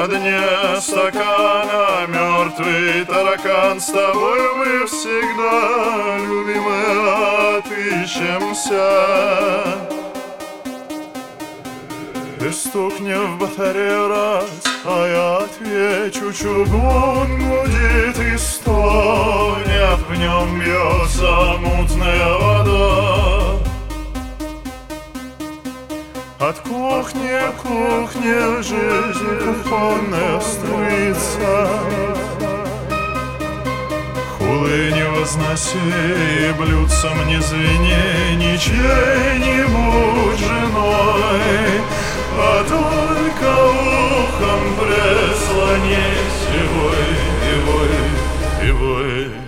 На дне стакана мертвый таракан. С тобой мы всегда, любимые, отыщемся. Ты стукни в батарею раз, а я отвечу. Чугун гудит и стонет, в нем бьется мутная вода. От кухни к кухне жизнь кухонная струится. Хулы не возноси, блюдцем не звени, ни чьей-нибудь женой, а только ухом прислонись и вой, и вой, и вой.